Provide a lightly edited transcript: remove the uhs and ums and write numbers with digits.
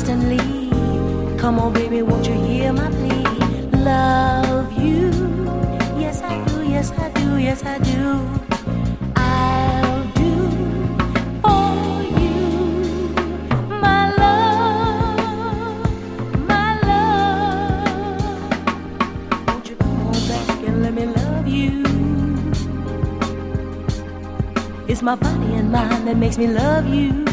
constantly. Come on, baby, won't you hear my plea? Love you, yes I do, yes I do, yes I do. I'll do for you, my love, my love. Won't you come on back and let me love you? It's my body and mind that makes me love you.